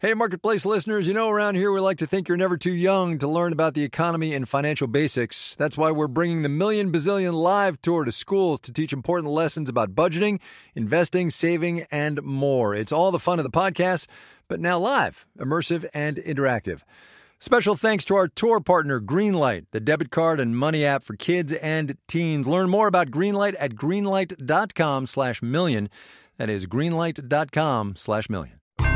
Hey, Marketplace listeners, around here we like to think you're never too young to learn about the economy and financial basics. That's why we're bringing the Million Bazillion Live Tour to schools to teach important lessons about budgeting, investing, saving, and more. It's all the fun of the podcast, but now live, immersive, and interactive. Special thanks to our tour partner, Greenlight, the debit card and money app for kids and teens. Learn more about Greenlight at greenlight.com/million. That is greenlight.com/million.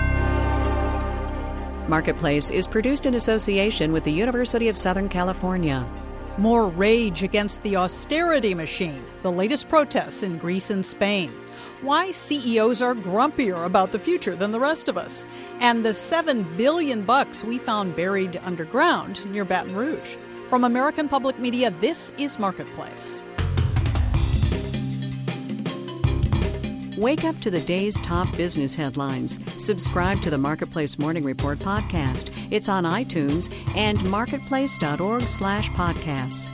Marketplace is produced in association with the University of Southern California. More rage against the austerity machine, the latest protests in Greece and Spain. Why CEOs are grumpier about the future than the rest of us. And the $7 billion we found buried underground near Baton Rouge. From American Public Media, this is Marketplace. Wake up to the day's top business headlines. Subscribe to the Marketplace Morning Report podcast. It's on iTunes and marketplace.org/podcasts.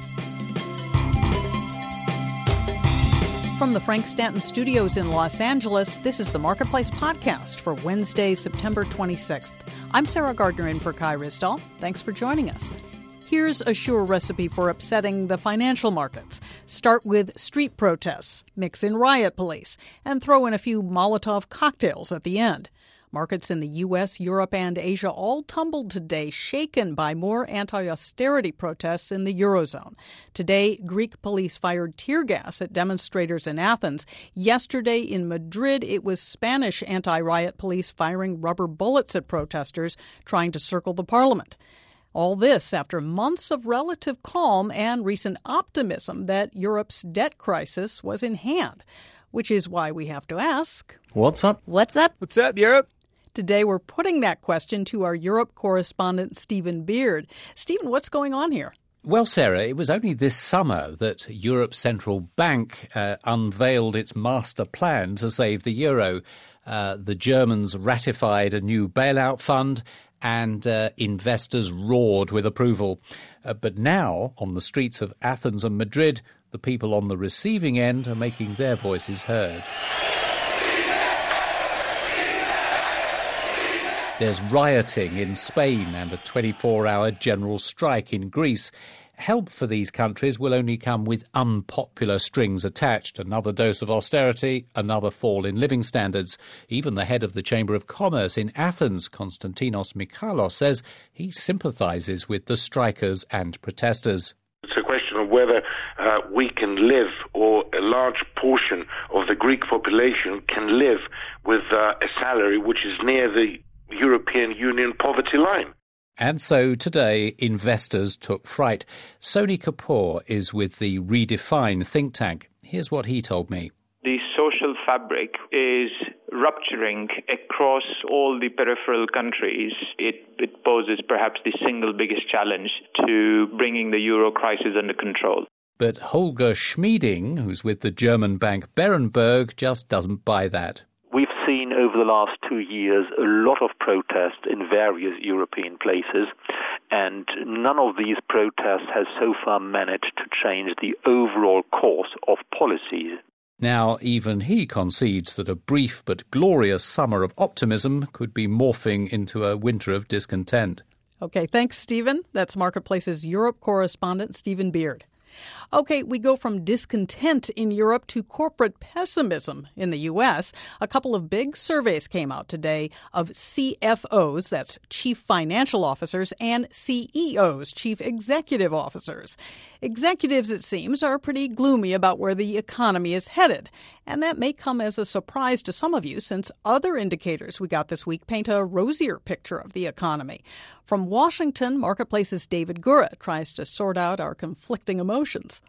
From the Frank Stanton Studios in Los Angeles, this is the Marketplace podcast for Wednesday, September 26th. I'm Sarah Gardner in for Kai Ryssdal. Thanks for joining us. Here's a sure recipe for upsetting the financial markets. Start with street protests, mix in riot police, and throw in a few Molotov cocktails at the end. Markets in the U.S., Europe, and Asia all tumbled today, shaken by more anti-austerity protests in the Eurozone. Today, Greek police fired tear gas at demonstrators in Athens. Yesterday in Madrid, it was Spanish anti-riot police firing rubber bullets at protesters trying to circle the parliament. All this after months of relative calm and recent optimism that Europe's debt crisis was in hand, which is why we have to ask, What's up? What's up? What's up, Europe? Today we're putting that question to our Europe correspondent, Stephen Beard. Stephen, what's going on here? Well, Sarah, it was only this summer that Europe's central bank unveiled its master plan to save the euro. The Germans ratified a new bailout fund, and investors roared with approval. But now, on the streets of Athens and Madrid, the people on the receiving end are making their voices heard. There's rioting in Spain and a 24-hour general strike in Greece. Help for these countries will only come with unpopular strings attached. Another dose of austerity, another fall in living standards. Even the head of the Chamber of Commerce in Athens, Konstantinos Michalos, says he sympathises with the strikers and protesters. It's a question of whether we can live, or a large portion of the Greek population can live with a salary which is near the European Union poverty line. And so today, investors took fright. Sony Kapoor is with the Redefine think tank. Here's what he told me. The social fabric is rupturing across all the peripheral countries. It poses perhaps the single biggest challenge to bringing the euro crisis under control. But Holger Schmieding, who's with the German bank Berenberg, just doesn't buy that. We've seen over the last 2 years a lot of protests in various European places, and none of these protests has so far managed to change the overall course of policies. Now, even he concedes that a brief but glorious summer of optimism could be morphing into a winter of discontent. Okay, thanks, Stephen. That's Marketplace's Europe correspondent, Stephen Beard. Okay, we go from discontent in Europe to corporate pessimism in the U.S. A couple of big surveys came out today of CFOs, that's Chief Financial Officers, and CEOs, Chief Executive Officers. Executives, it seems, are pretty gloomy about where the economy is headed. And that may come as a surprise to some of you, since other indicators we got this week paint a rosier picture of the economy. From Washington, Marketplace's David Gura tries to sort out our conflicting emotions.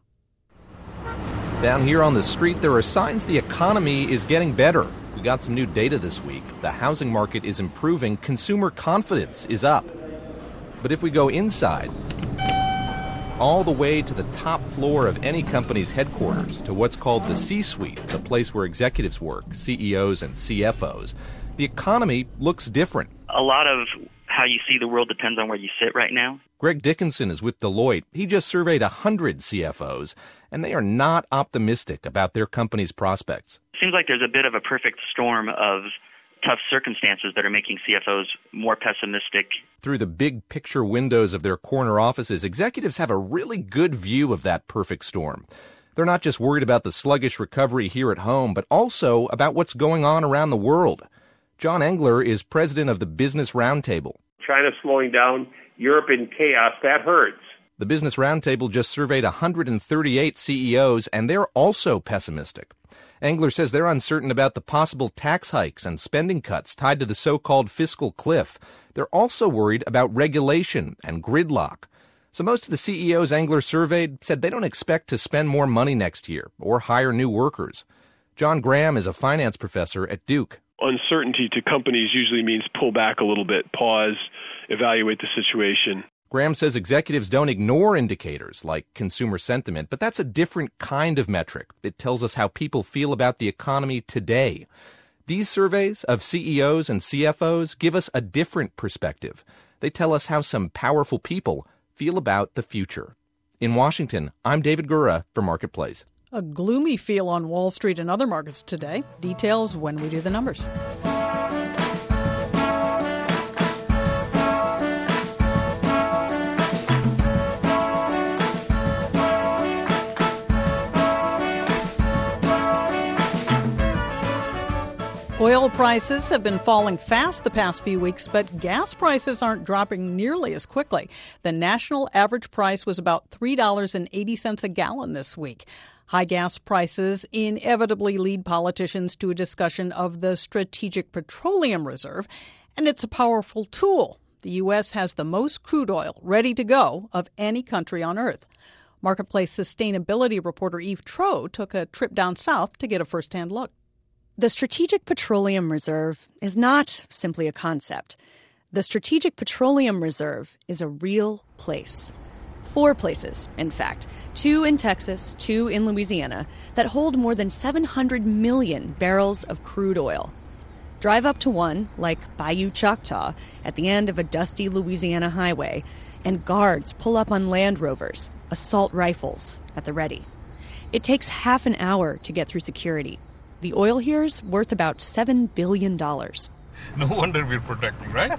Down here on the street, there are signs the economy is getting better. We got some new data this week. The housing market is improving. Consumer confidence is up. But if we go inside, all the way to the top floor of any company's headquarters, to what's called the C-suite, the place where executives work, CEOs and CFOs, the economy looks different. A lot of how you see the world depends on where you sit right now. Greg Dickinson is with Deloitte. He just surveyed 100 CFOs, and they are not optimistic about their company's prospects. It seems like there's a bit of a perfect storm of tough circumstances that are making CFOs more pessimistic. Through the big picture windows of their corner offices, executives have a really good view of that perfect storm. They're not just worried about the sluggish recovery here at home, but also about what's going on around the world. John Engler is president of the Business Roundtable. China slowing down, Europe in chaos, that hurts. The Business Roundtable just surveyed 138 CEOs, and they're also pessimistic. Engler says they're uncertain about the possible tax hikes and spending cuts tied to the so-called fiscal cliff. They're also worried about regulation and gridlock. So most of the CEOs Engler surveyed said they don't expect to spend more money next year or hire new workers. John Graham is a finance professor at Duke. Uncertainty to companies usually means pull back a little bit, pause, evaluate the situation. Graham says executives don't ignore indicators like consumer sentiment, but that's a different kind of metric. It tells us how people feel about the economy today. These surveys of CEOs and CFOs give us a different perspective. They tell us how some powerful people feel about the future. In Washington, I'm David Gura for Marketplace. A gloomy feel on Wall Street and other markets today. Details when we do the numbers. Oil prices have been falling fast the past few weeks, but gas prices aren't dropping nearly as quickly. The national average price was about $3.80 a gallon this week. High gas prices inevitably lead politicians to a discussion of the Strategic Petroleum Reserve, and it's a powerful tool. The U.S. has the most crude oil ready to go of any country on Earth. Marketplace sustainability reporter Eve Troe took a trip down south to get a first-hand look. The Strategic Petroleum Reserve is not simply a concept. The Strategic Petroleum Reserve is a real place. 4 places, in fact, 2 in Texas, 2 in Louisiana, that hold more than 700 million barrels of crude oil. Drive up to one, like Bayou Choctaw, at the end of a dusty Louisiana highway, and guards pull up on Land Rovers, assault rifles at the ready. It takes half an hour to get through security. The oil here's worth about $7 billion. No wonder we're protecting, right?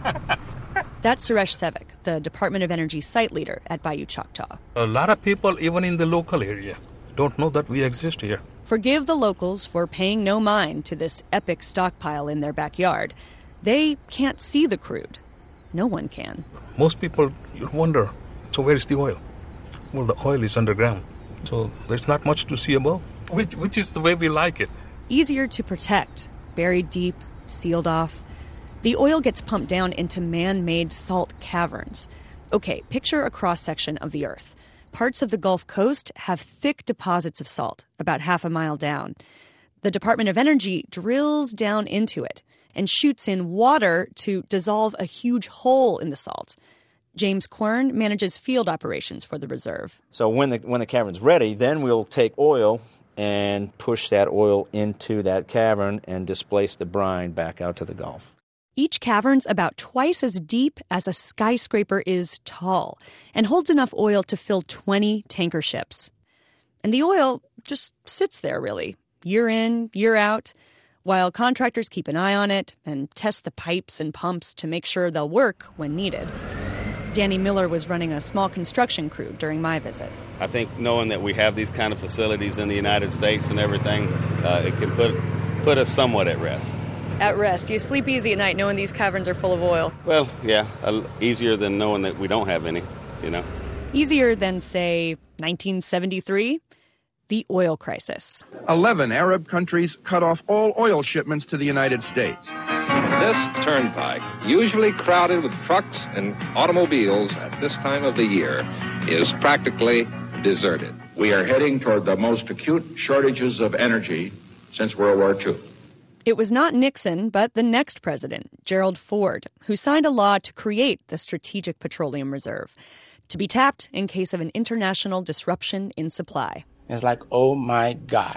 That's Suresh Sevik, the Department of Energy site leader at Bayou Choctaw. A lot of people, even in the local area, don't know that we exist here. Forgive the locals for paying no mind to this epic stockpile in their backyard. They can't see the crude. No one can. Most people wonder, so where is the oil? Well, the oil is underground, so there's not much to see above. Which is the way we like it. Easier to protect, buried deep, sealed off. The oil gets pumped down into man-made salt caverns. Okay, picture a cross-section of the Earth. Parts of the Gulf Coast have thick deposits of salt, about half a mile down. The Department of Energy drills down into it and shoots in water to dissolve a huge hole in the salt. James Quern manages field operations for the reserve. So when the cavern's ready, then we'll take oil and push that oil into that cavern and displace the brine back out to the Gulf. Each cavern's about twice as deep as a skyscraper is tall and holds enough oil to fill 20 tanker ships. And the oil just sits there, really, year in, year out, while contractors keep an eye on it and test the pipes and pumps to make sure they'll work when needed. Danny Miller was running a small construction crew during my visit. I think knowing that we have these kind of facilities in the United States and everything, it can put us somewhat at rest. At rest. You sleep easy at night knowing these caverns are full of oil. Well, yeah, easier than knowing that we don't have any, Easier than, say, 1973? The oil crisis. 11 Arab countries cut off all oil shipments to the United States. This turnpike, usually crowded with trucks and automobiles at this time of the year, is practically deserted. We are heading toward the most acute shortages of energy since World War II. It was not Nixon, but the next president, Gerald Ford, who signed a law to create the Strategic Petroleum Reserve, to be tapped in case of an international disruption in supply. It's like, oh my God.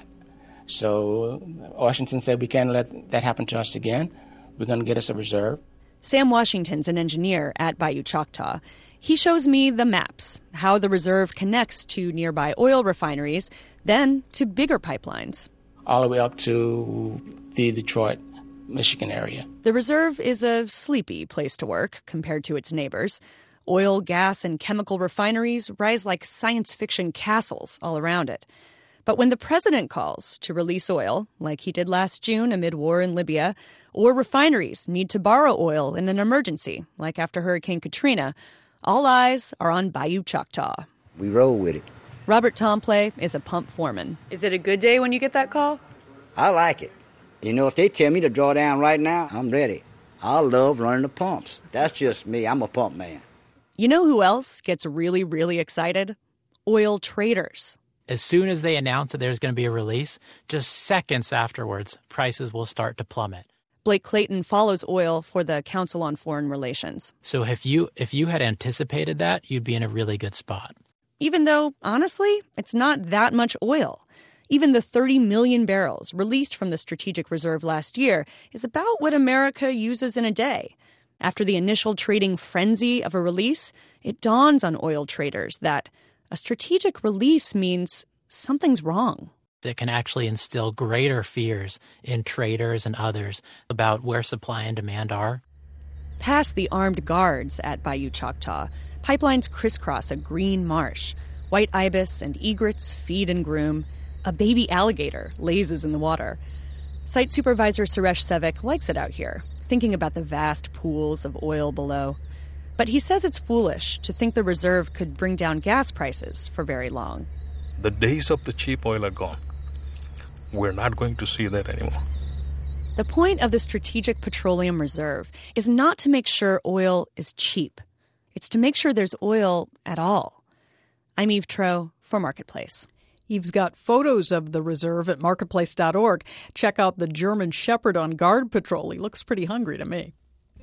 So Washington said we can't let that happen to us again. We're going to get us a reserve. Sam Washington's an engineer at Bayou Choctaw. He shows me the maps, how the reserve connects to nearby oil refineries, then to bigger pipelines. All the way up to the Detroit Michigan area. The reserve is a sleepy place to work compared to its neighbors. Oil, gas, and chemical refineries rise like science fiction castles all around it. But when the president calls to release oil, like he did last June amid war in Libya, or refineries need to borrow oil in an emergency, like after Hurricane Katrina, all eyes are on Bayou Choctaw. We roll with it. Robert Tomplay is a pump foreman. Is it a good day when you get that call? I like it. You know, if they tell me to draw down right now, I'm ready. I love running the pumps. That's just me. I'm a pump man. You know who else gets really, really excited? Oil traders. As soon as they announce that there's going to be a release, just seconds afterwards, prices will start to plummet. Blake Clayton follows oil for the Council on Foreign Relations. So if you had anticipated that, you'd be in a really good spot. Even though, honestly, it's not that much oil. Even the 30 million barrels released from the Strategic Reserve last year is about what America uses in a day. After the initial trading frenzy of a release, it dawns on oil traders that a strategic release means something's wrong. It can actually instill greater fears in traders and others about where supply and demand are. Past the armed guards at Bayou Choctaw, pipelines crisscross a green marsh. White ibis and egrets feed and groom. A baby alligator lazes in the water. Site supervisor Suresh Sevik likes it out here, thinking about the vast pools of oil below. But he says it's foolish to think the reserve could bring down gas prices for very long. The days of the cheap oil are gone. We're not going to see that anymore. The point of the Strategic Petroleum Reserve is not to make sure oil is cheap. It's to make sure there's oil at all. I'm Eve Troeh for Marketplace. Eve's got photos of the reserve at marketplace.org. Check out the German Shepherd on guard patrol. He looks pretty hungry to me.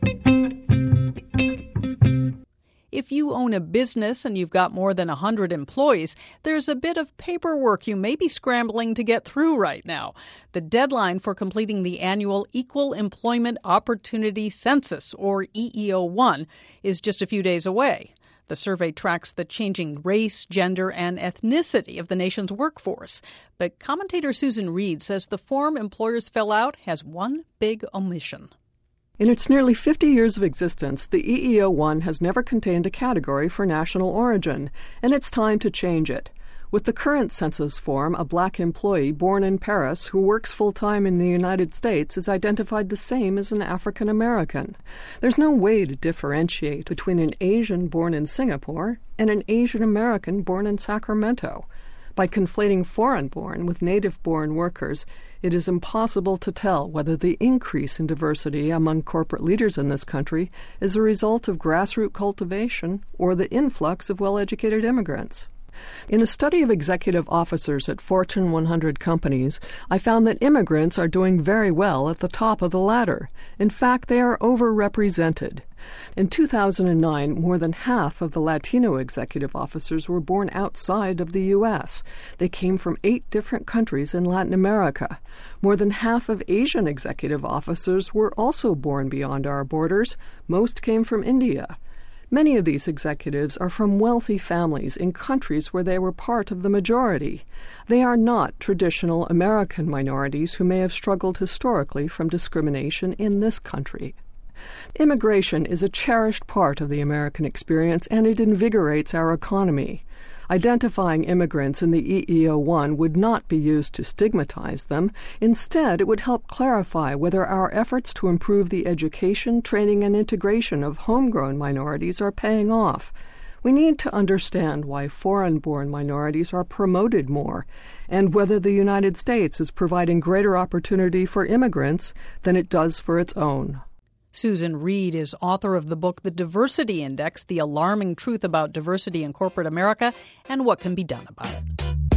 If you own a business and you've got more than 100 employees, there's a bit of paperwork you may be scrambling to get through right now. The deadline for completing the annual Equal Employment Opportunity Census, or EEO-1, is just a few days away. The survey tracks the changing race, gender, and ethnicity of the nation's workforce. But commentator Susan Reed says the form employers fill out has one big omission. In its nearly 50 years of existence, the EEO-1 has never contained a category for national origin, and it's time to change it. With the current census form, a black employee born in Paris who works full-time in the United States is identified the same as an African American. There's no way to differentiate between an Asian born in Singapore and an Asian American born in Sacramento. By conflating foreign-born with native-born workers, it is impossible to tell whether the increase in diversity among corporate leaders in this country is a result of grassroots cultivation or the influx of well-educated immigrants. In a study of executive officers at Fortune 100 companies, I found that immigrants are doing very well at the top of the ladder. In fact, they are overrepresented. In 2009, more than half of the Latino executive officers were born outside of the U.S. They came from 8 different countries in Latin America. More than half of Asian executive officers were also born beyond our borders. Most came from India. Many of these executives are from wealthy families in countries where they were part of the majority. They are not traditional American minorities who may have struggled historically from discrimination in this country. Immigration is a cherished part of the American experience, and it invigorates our economy. Identifying immigrants in the EEO-1 would not be used to stigmatize them. Instead, it would help clarify whether our efforts to improve the education, training, and integration of homegrown minorities are paying off. We need to understand why foreign-born minorities are promoted more, and whether the United States is providing greater opportunity for immigrants than it does for its own. Susan Reed is author of the book The Diversity Index, The Alarming Truth About Diversity in Corporate America and What Can Be Done About it.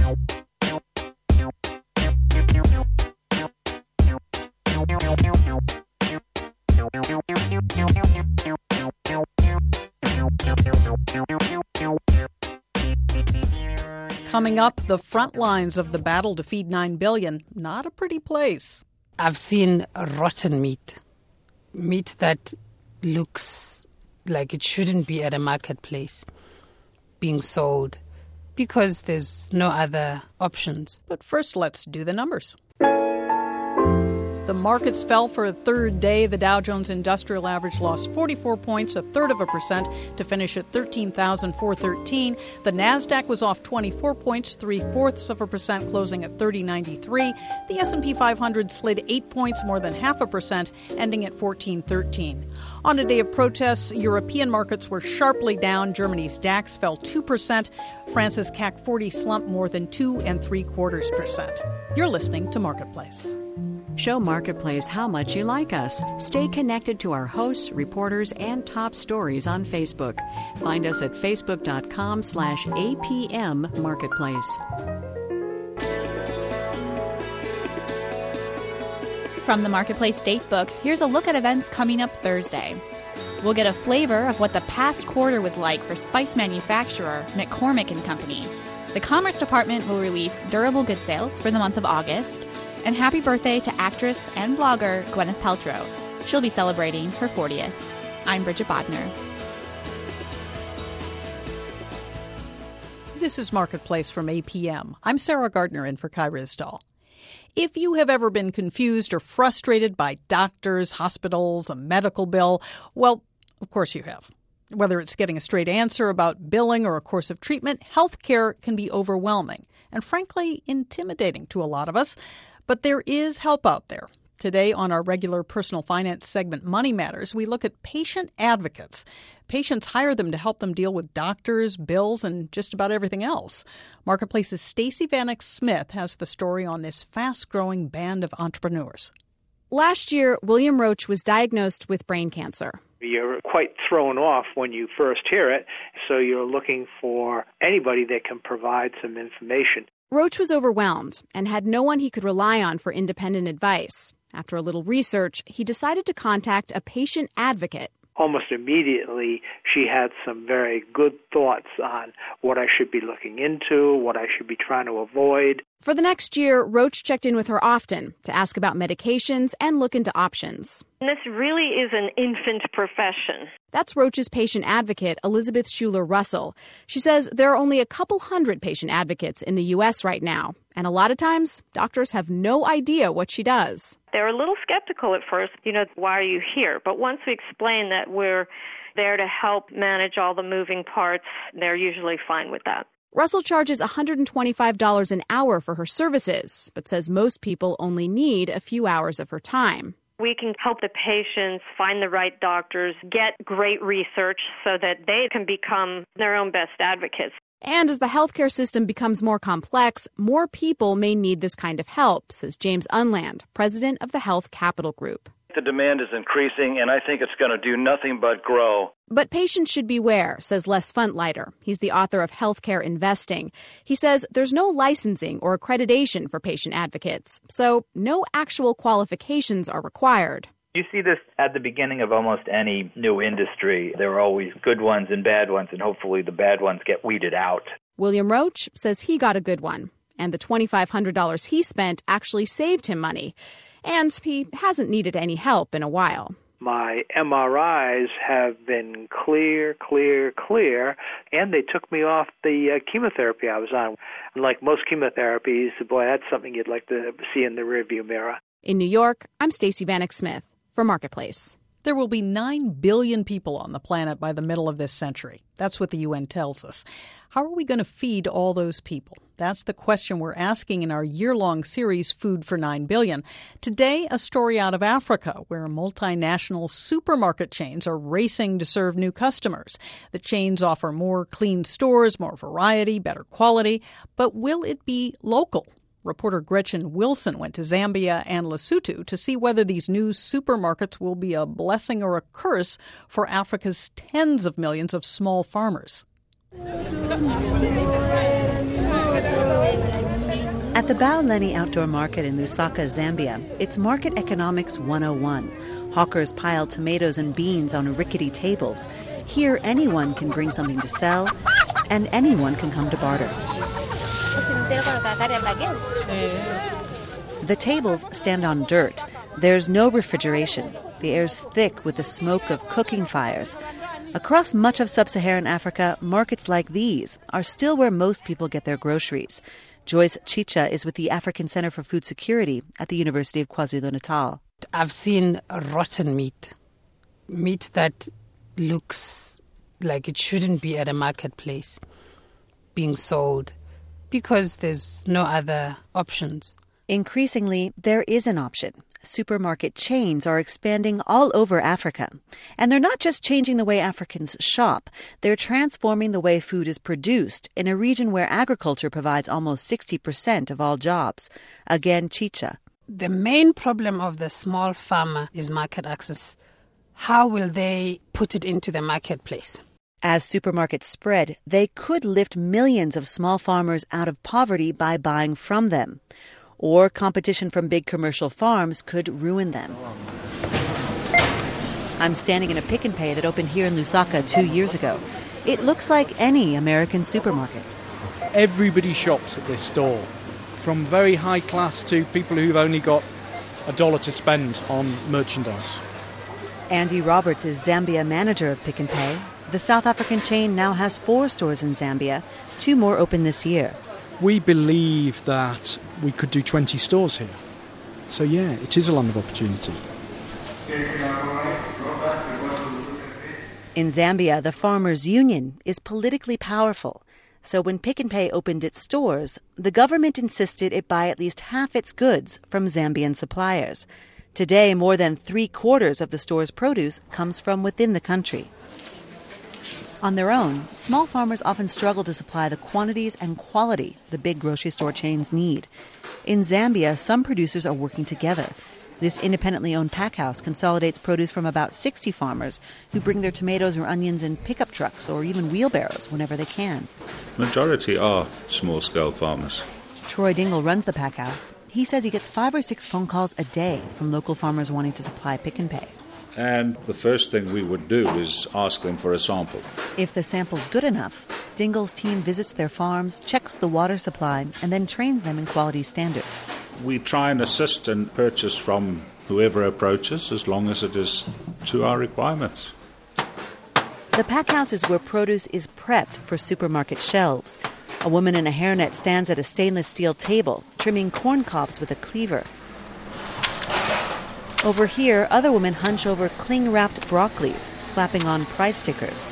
Coming up, the front lines of the battle to feed 9 billion. Not a pretty place. I've seen rotten meat. Meat that looks like it shouldn't be at a marketplace being sold because there's no other options. But first, let's do the numbers. The markets fell for a third day. The Dow Jones Industrial Average lost 44 points, 0.33%, to finish at 13,413. The Nasdaq was off 24 points, 0.75%, closing at 3093. The S&P 500 slid 8 points, more than 0.5%, ending at 1413. On a day of protests, European markets were sharply down. Germany's DAX fell 2%. France's CAC 40 slumped more than 2.75%. You're listening to Marketplace. Show Marketplace how much you like us. Stay connected to our hosts, reporters, and top stories on Facebook. Find us at facebook.com/APM Marketplace. From the Marketplace Datebook, here's a look at events coming up Thursday. We'll get a flavor of what the past quarter was like for spice manufacturer McCormick & Company. The Commerce Department will release durable goods sales for the month of August. And happy birthday to actress and blogger Gwyneth Paltrow. She'll be celebrating her 40th. I'm Bridget Bodner. This is Marketplace from APM. I'm Sarah Gardner in for Kai Ryssdal. If you have ever been confused or frustrated by doctors, hospitals, a medical bill, well, of course you have. Whether it's getting a straight answer about billing or a course of treatment, healthcare can be overwhelming and frankly intimidating to a lot of us. But there is help out there. Today on our regular personal finance segment, Money Matters, we look at patient advocates. Patients hire them to help them deal with doctors, bills, and just about everything else. Marketplace's Stacey Vanek Smith has the story on this fast-growing band of entrepreneurs. Last year, William Roach was diagnosed with brain cancer. You're quite thrown off when you first hear it, so you're looking for anybody that can provide some information. Roach was overwhelmed and had no one he could rely on for independent advice. After a little research, he decided to contact a patient advocate. Almost immediately, she had some very good thoughts on what I should be looking into, what I should be trying to avoid. For the next year, Roach checked in with her often to ask about medications and look into options. This really is an infant profession. That's Roach's patient advocate, Elizabeth Schuler Russell. She says there are only a couple hundred patient advocates in the U.S. right now. And a lot of times, doctors have no idea what she does. They're a little skeptical at first. Why are you here? But once we explain that we're there to help manage all the moving parts, they're usually fine with that. Russell charges $125 an hour for her services, but says most people only need a few hours of her time. We can help the patients find the right doctors, get great research so that they can become their own best advocates. And as the healthcare system becomes more complex, more people may need this kind of help, says James Unland, president of the Health Capital Group. The demand is increasing, and I think it's going to do nothing but grow. But patients should beware, says Les Funtleiter. He's the author of Healthcare Investing. He says there's no licensing or accreditation for patient advocates, so no actual qualifications are required. You see this at the beginning of almost any new industry. There are always good ones and bad ones, and hopefully the bad ones get weeded out. William Roach says he got a good one, and the $2,500 he spent actually saved him money. And he hasn't needed any help in a while. My MRIs have been clear, and they took me off the chemotherapy I was on. Like most chemotherapies, boy, that's something you'd like to see in the rearview mirror. In New York, I'm Stacey Vanek Smith for Marketplace. There will be 9 billion people on the planet by the middle of this century. That's what the UN tells us. How are we going to feed all those people? That's the question we're asking in our year-long series, Food for 9 Billion. Today, a story out of Africa, where multinational supermarket chains are racing to serve new customers. The chains offer more clean stores, more variety, better quality. But will it be local? Reporter Gretchen Wilson went to Zambia and Lesotho to see whether these new supermarkets will be a blessing or a curse for Africa's tens of millions of small farmers. At the Bauleni Outdoor Market in Lusaka, Zambia, it's Market Economics 101. Hawkers pile tomatoes and beans on rickety tables. Here, anyone can bring something to sell, and anyone can come to barter. The tables stand on dirt. There's no refrigeration. The air's thick with the smoke of cooking fires. Across much of sub-Saharan Africa, markets like these are still where most people get their groceries. Joyce Chicha is with the African Center for Food Security at the University of KwaZulu-Natal. I've seen rotten meat that looks like it shouldn't be at a marketplace being sold because there's no other options. Increasingly, there is an option. Supermarket chains are expanding all over Africa. And they're not just changing the way Africans shop, they're transforming the way food is produced in a region where agriculture provides almost 60% of all jobs. Again, Chicha. The main problem of the small farmer is market access. How will they put it into the marketplace? As supermarkets spread, they could lift millions of small farmers out of poverty by buying from them. Or competition from big commercial farms could ruin them. I'm standing in a Pick and Pay that opened here in Lusaka 2 years ago. It looks like any American supermarket. Everybody shops at this store, from very high class to people who've only got $1 to spend on merchandise. Andy Roberts is Zambia manager of Pick and Pay. The South African chain now has 4 stores in Zambia, 2 more open this year. We believe that we could do 20 stores here. So yeah, it is a land of opportunity. In Zambia, the Farmers Union is politically powerful. So when Pick and Pay opened its stores, the government insisted it buy at least half its goods from Zambian suppliers. Today, more than 3/4 of the store's produce comes from within the country. On their own, small farmers often struggle to supply the quantities and quality the big grocery store chains need. In Zambia, some producers are working together. This independently owned pack house consolidates produce from about 60 farmers who bring their tomatoes or onions in pickup trucks or even wheelbarrows whenever they can. Majority are small-scale farmers. Troy Dingle runs the pack house. He says he gets 5 or 6 phone calls a day from local farmers wanting to supply Pick and Pay. And the first thing we would do is ask them for a sample. If the sample's good enough, Dingle's team visits their farms, checks the water supply, and then trains them in quality standards. We try and assist and purchase from whoever approaches as long as it is to our requirements. The pack house is where produce is prepped for supermarket shelves. A woman in a hairnet stands at a stainless steel table, trimming corn cobs with a cleaver. Over here, other women hunch over cling-wrapped broccolis, slapping on price stickers.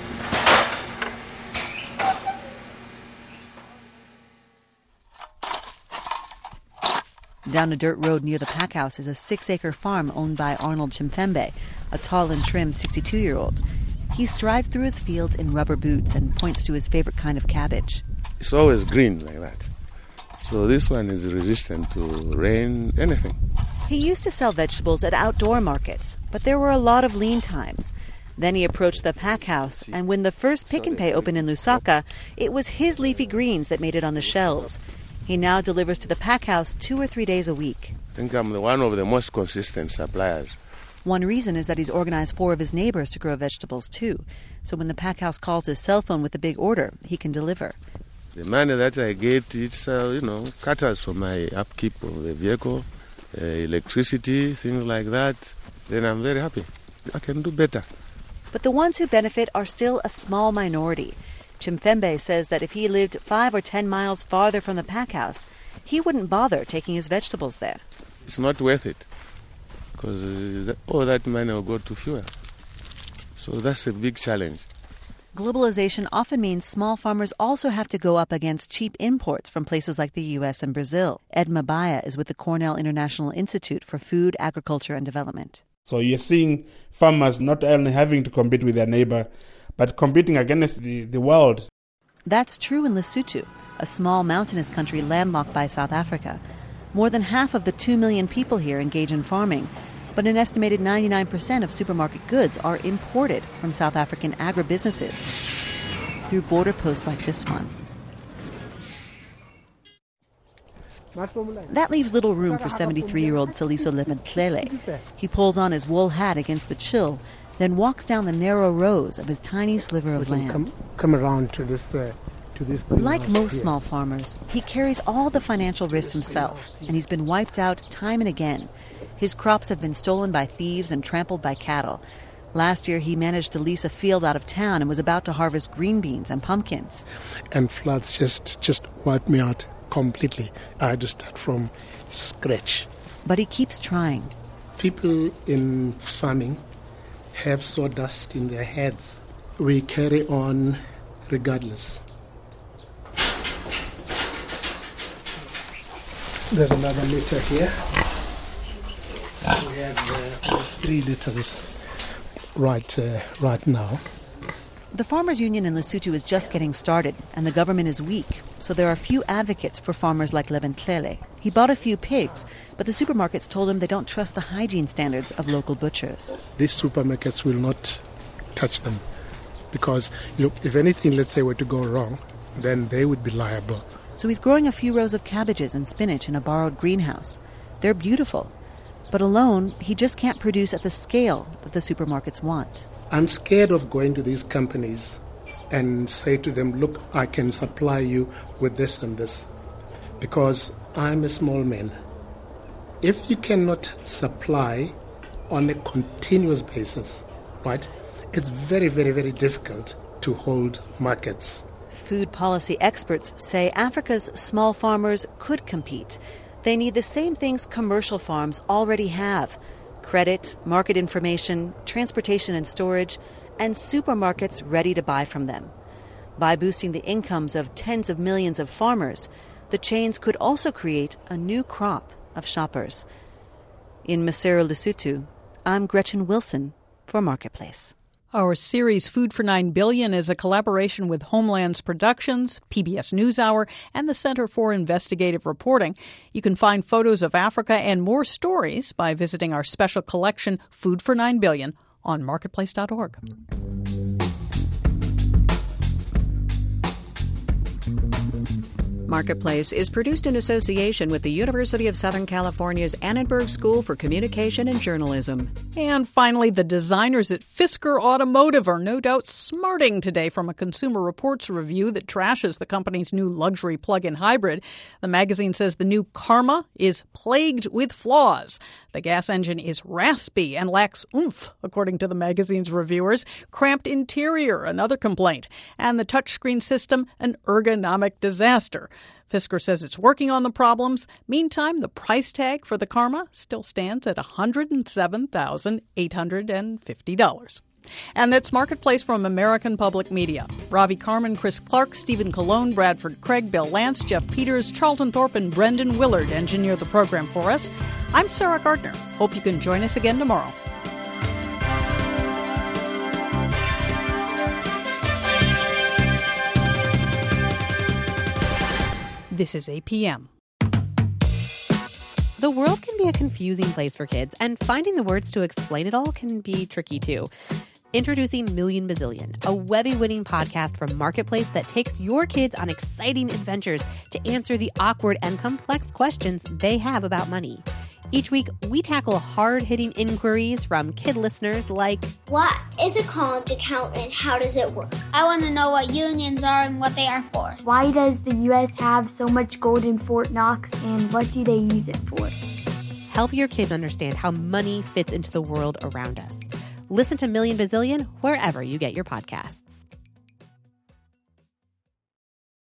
Down a dirt road near the pack house is a 6-acre farm owned by Arnold Chimfembe, a tall and trim 62-year-old. He strides through his fields in rubber boots and points to his favorite kind of cabbage. It's always green like that. So this one is resistant to rain, anything. He used to sell vegetables at outdoor markets, but there were a lot of lean times. Then he approached the pack house, and when the first Pick and Pay opened in Lusaka, it was his leafy greens that made it on the shelves. He now delivers to the pack house 2 or 3 days a week. I think I'm one of the most consistent suppliers. One reason is that he's organized 4 of his neighbors to grow vegetables too. So when the pack house calls his cell phone with a big order, he can deliver. The money that I get, it's, caters for my upkeep of the vehicle, electricity, things like that. Then I'm very happy. I can do better. But the ones who benefit are still a small minority. Chimfembe says that if he lived 5 or 10 miles farther from the pack house, he wouldn't bother taking his vegetables there. It's not worth it, because all that money will go to fuel. So that's a big challenge. Globalization often means small farmers also have to go up against cheap imports from places like the U.S. and Brazil. Ed Mabaya is with the Cornell International Institute for Food, Agriculture and Development. So you're seeing farmers not only having to compete with their neighbor, but competing against the world. That's true in Lesotho, a small mountainous country landlocked by South Africa. More than half of the 2 million people here engage in farming, but an estimated 99% of supermarket goods are imported from South African agribusinesses through border posts like this one. That leaves little room for 73-year-old Saliso Lebentlele. He pulls on his wool hat against the chill, then walks down the narrow rows of his tiny sliver of land. Come around to this. Like most small farmers, he carries all the financial risks himself, and he's been wiped out time and again. His crops have been stolen by thieves and trampled by cattle. Last year, he managed to lease a field out of town and was about to harvest green beans and pumpkins. And floods just wiped me out completely. I had to start from scratch. But he keeps trying. People in farming have sawdust in their heads. We carry on regardless. There's another litter here. We have 3 litters right now. The Farmers Union in Lesotho is just getting started, and the government is weak, so there are few advocates for farmers like Leventlele. He bought a few pigs, but the supermarkets told him they don't trust the hygiene standards of local butchers. These supermarkets will not touch them because, if anything, let's say, were to go wrong, then they would be liable. So he's growing a few rows of cabbages and spinach in a borrowed greenhouse. They're beautiful, but alone, he just can't produce at the scale that the supermarkets want. I'm scared of going to these companies and say to them, look, I can supply you with this and this, because I'm a small man. If you cannot supply on a continuous basis, right, it's very, very, very difficult to hold markets. Food policy experts say Africa's small farmers could compete. They need the same things commercial farms already have: credit, market information, transportation and storage, and supermarkets ready to buy from them. By boosting the incomes of tens of millions of farmers, the chains could also create a new crop of shoppers. In Maseru, Lesotho, I'm Gretchen Wilson for Marketplace. Our series Food for $9 billion is a collaboration with Homelands Productions, PBS NewsHour, and the Center for Investigative Reporting. You can find photos of Africa and more stories by visiting our special collection, Food for $9 billion, on marketplace.org. Marketplace is produced in association with the University of Southern California's Annenberg School for Communication and Journalism. And finally, the designers at Fisker Automotive are no doubt smarting today from a Consumer Reports review that trashes the company's new luxury plug-in hybrid. The magazine says the new Karma is plagued with flaws. The gas engine is raspy and lacks oomph, according to the magazine's reviewers. Cramped interior, another complaint. And the touchscreen system, an ergonomic disaster. Fisker says it's working on the problems. Meantime, the price tag for the Karma still stands at $107,850. And that's Marketplace from American Public Media. Ravi Carmen, Chris Clark, Stephen Colon, Bradford Craig, Bill Lance, Jeff Peters, Charlton Thorpe, and Brendan Willard engineer the program for us. I'm Sarah Gardner. Hope you can join us again tomorrow. This is APM. The world can be a confusing place for kids, and finding the words to explain it all can be tricky too. Introducing Million Bazillion, a Webby-winning podcast from Marketplace that takes your kids on exciting adventures to answer the awkward and complex questions they have about money. Each week, we tackle hard-hitting inquiries from kid listeners like, what is a college account and how does it work? I want to know what unions are and what they are for. Why does the U.S. have so much gold in Fort Knox and what do they use it for? Help your kids understand how money fits into the world around us. Listen to Million Bazillion wherever you get your podcasts.